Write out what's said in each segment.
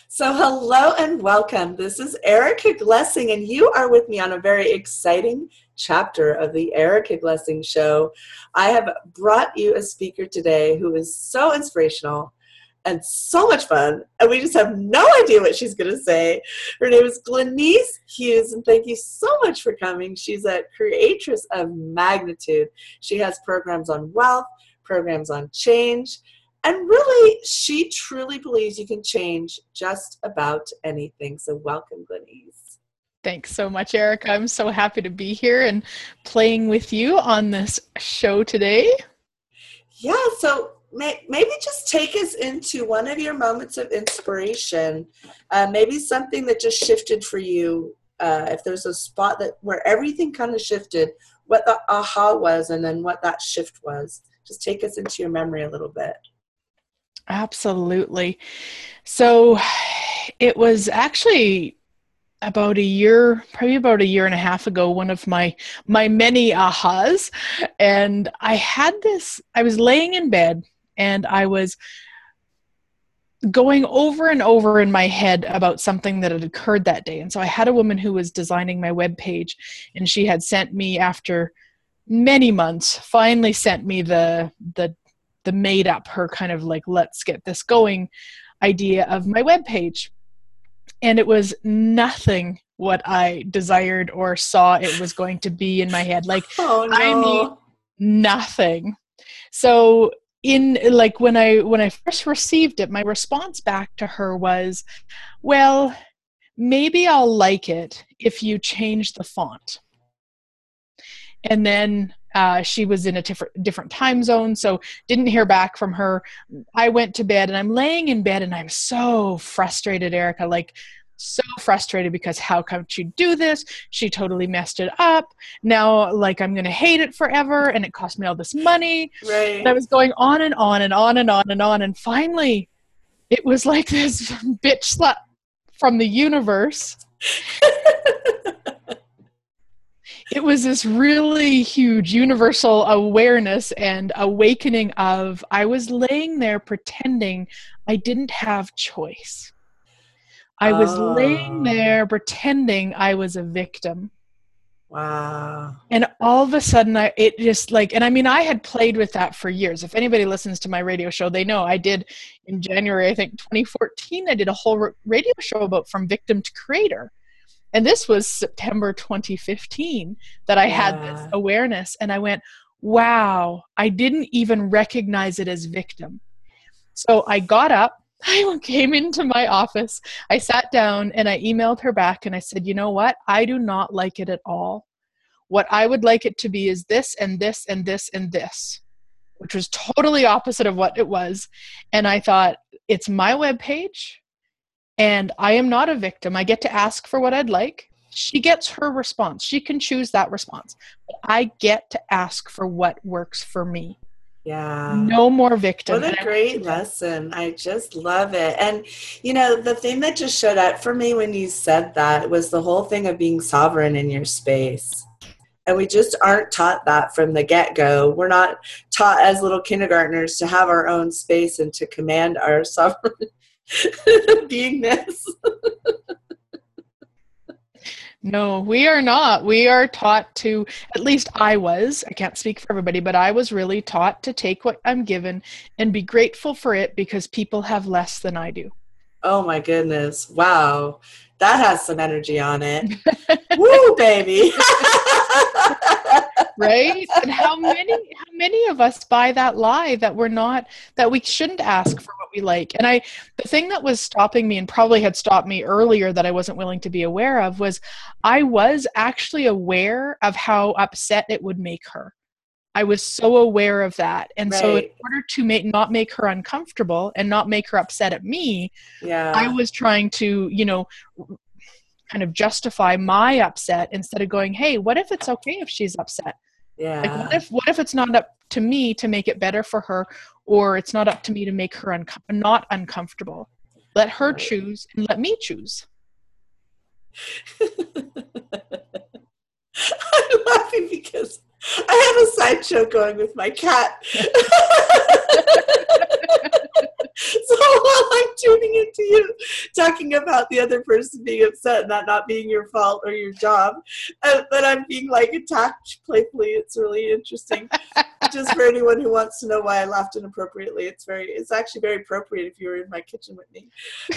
So, hello and welcome. This is Erica Glessing, and you are with me on a very exciting chapter of the Erica Glessing Show. I have brought you a speaker today who is so inspirational and so much fun, and we just have no idea what she's going to say. Her name is Glenise Hughes, and thank you so much for coming. She's a creatress of magnitude. She has programs on wealth, programs on change, and really, she truly believes you can change just about anything. So welcome, Glenise. Thanks so much, Erica. I'm so happy to be here and playing with you on this show today. Yeah, so maybe just take us into one of your moments of inspiration, maybe something that just shifted for you. If there's a spot where everything kind of shifted, what the aha was, and then what that shift was. Just take us into your memory a little bit. Absolutely. So it was actually about a year and a half ago, one of my many ahas. And I was laying in bed and I was going over and over in my head about something that had occurred that day. And so I had a woman who was designing my webpage, and she had sent me, after many months, finally sent me the made up, her kind of like, let's get this going idea of my webpage. And it was nothing what I desired or saw it was going to be in my head. Like, oh, no. I mean, nothing. So when I first received it, my response back to her was, well, maybe I'll like it if you change the font. And then she was in a different time zone, so didn't hear back from her. I went to bed, and I'm laying in bed, and I'm so frustrated, Erica, like so frustrated, because how come she do this? She totally messed it up. Now, like, I'm going to hate it forever, and it cost me all this money. Right. And I was going on and on and on and on and on, and finally, it was like this bitch slap from the universe. It was this really huge universal awareness and awakening of, I was laying there pretending I didn't have choice. I was laying there pretending I was a victim. Wow. And all of a sudden, and I mean, I had played with that for years. If anybody listens to my radio show, they know I did in January, I think 2014, I did a whole radio show about from victim to creator. And this was September 2015 that I had this awareness. And I went, wow, I didn't even recognize it as victim. So I got up, I came into my office, I sat down, and I emailed her back, and I said, you know what? I do not like it at all. What I would like it to be is this and this and this and this, which was totally opposite of what it was. And I thought, it's my webpage. And I am not a victim. I get to ask for what I'd like. She gets her response. She can choose that response. But I get to ask for what works for me. Yeah. No more victim. What a great lesson. I just love it. And, you know, the thing that just showed up for me when you said that was the whole thing of being sovereign in your space. And we just aren't taught that from the get-go. We're not taught as little kindergartners to have our own space and to command our sovereign beingness. No, we are not. We are taught to, at least I can't speak for everybody, but I was really taught to take what I'm given and be grateful for it because people have less than I do. Oh my goodness. Wow. That has some energy on it. Woo, baby. Right? And how many of us buy that lie that we shouldn't ask for what we like? And the thing that was stopping me, and probably had stopped me earlier that I wasn't willing to be aware of, was I was actually aware of how upset it would make her. I was so aware of that. And so in order to not make her uncomfortable and not make her upset at me, I was trying to, kind of justify my upset instead of going, hey, what if it's okay if she's upset? Yeah. Like, what if it's not up to me to make it better for her, or it's not up to me to make her not uncomfortable? Let her choose and let me choose. I'm laughing because I have a sideshow going with my cat. So while I'm tuning into you talking about the other person being upset and that not being your fault or your job, but I'm being like attacked playfully. It's really interesting. Just for anyone who wants to know why I laughed inappropriately, it's actually very appropriate if you were in my kitchen with me.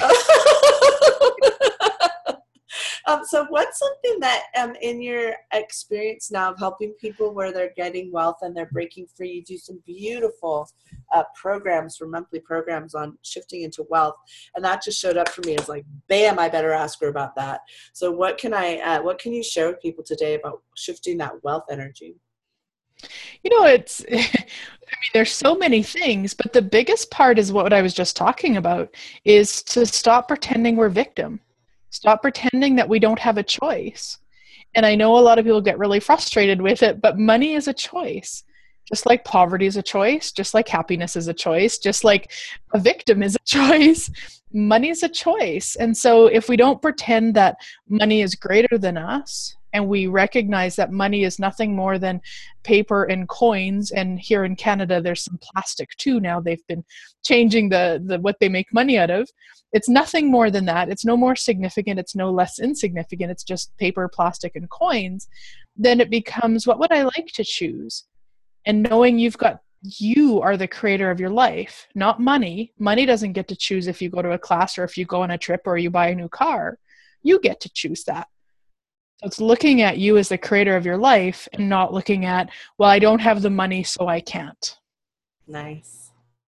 So what's something that in your experience now of helping people where they're getting wealth and they're breaking free, you do some beautiful programs for monthly programs on shifting into wealth, and that just showed up for me as like, bam, I better ask her about that. So what can you share with people today about shifting that wealth energy? It's, I mean, there's so many things, but the biggest part is what I was just talking about, is to stop pretending we're victim. Stop pretending that we don't have a choice. And I know a lot of people get really frustrated with it, but money is a choice. Just like poverty is a choice, just like happiness is a choice, just like a victim is a choice, money is a choice. And so if we don't pretend that money is greater than us, and we recognize that money is nothing more than paper and coins, and here in Canada there's some plastic too now, they've been changing the what they make money out of. It's nothing more than that. It's no more significant, it's no less insignificant, it's just paper, plastic, and coins. Then it becomes, what would I like to choose? And knowing you are the creator of your life, not money. Money doesn't get to choose if you go to a class or if you go on a trip or you buy a new car. You get to choose that. So it's looking at you as the creator of your life and not looking at, well, I don't have the money, so I can't. Nice.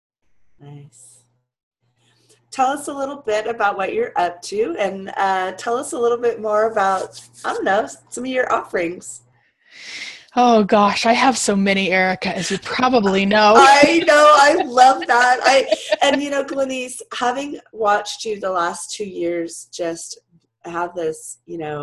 Tell us a little bit about what you're up to, and tell us a little bit more about, I don't know, some of your offerings. Oh gosh, I have so many, Erica, as you probably know. I know, I love that. And Glenyce, having watched you the last 2 years just have this,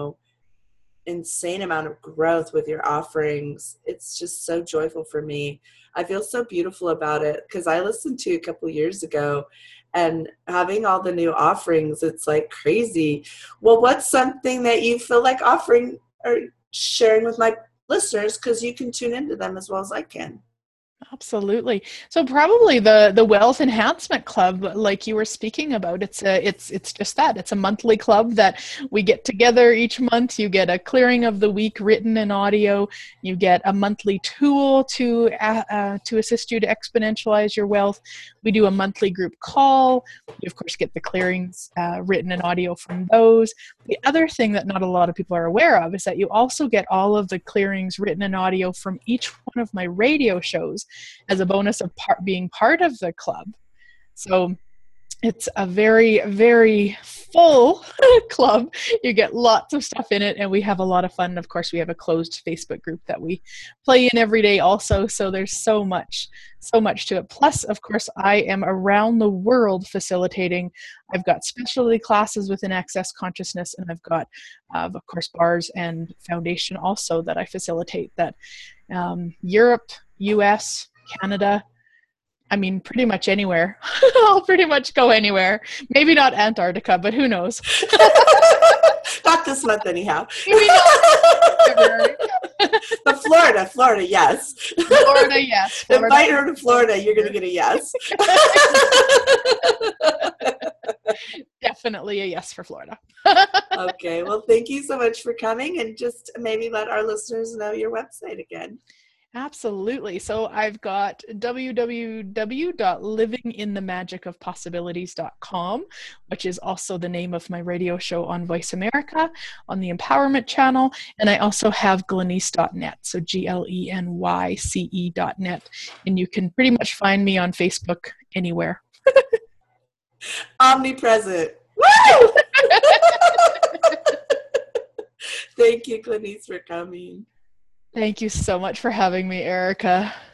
insane amount of growth with your offerings, it's just so joyful for me. I feel so beautiful about it because I listened to you a couple years ago, and having all the new offerings, it's like crazy. Well, what's something that you feel like offering or sharing with my listeners, because you can tune into them as well as I can? Absolutely. So probably the Wealth Enhancement Club, like you were speaking about, it's just that. It's a monthly club that we get together each month. You get a clearing of the week written in audio. You get a monthly tool to assist you to exponentialize your wealth. We do a monthly group call. You of course get the clearings written in audio from those. The other thing that not a lot of people are aware of is that you also get all of the clearings written in audio from each one of my radio shows as a bonus of being part of the club. So it's a very, very full club. You get lots of stuff in it, and we have a lot of fun. Of course, we have a closed Facebook group that we play in every day also. So there's so much to it. Plus, of course, I am around the world facilitating. I've got specialty classes within Access Consciousness, and I've got, of course, bars and foundation also that I facilitate, that Europe, US, Canada, I mean, pretty much anywhere. I'll pretty much go anywhere. Maybe not Antarctica, but who knows? Not this month, anyhow. Maybe not February. But Florida, yes. Florida, yes. Invite her to Florida, you're going to get a yes. Definitely a yes for Florida. Okay, well, thank you so much for coming, and just maybe let our listeners know your website again. Absolutely. So I've got www.livinginthemagicofpossibilities.com, which is also the name of my radio show on Voice America on the Empowerment Channel. And I also have Glenyce.net, so GLENYCE.net. And you can pretty much find me on Facebook anywhere. Omnipresent. Woo! Thank you, Glenyce, for coming. Thank you so much for having me, Erica.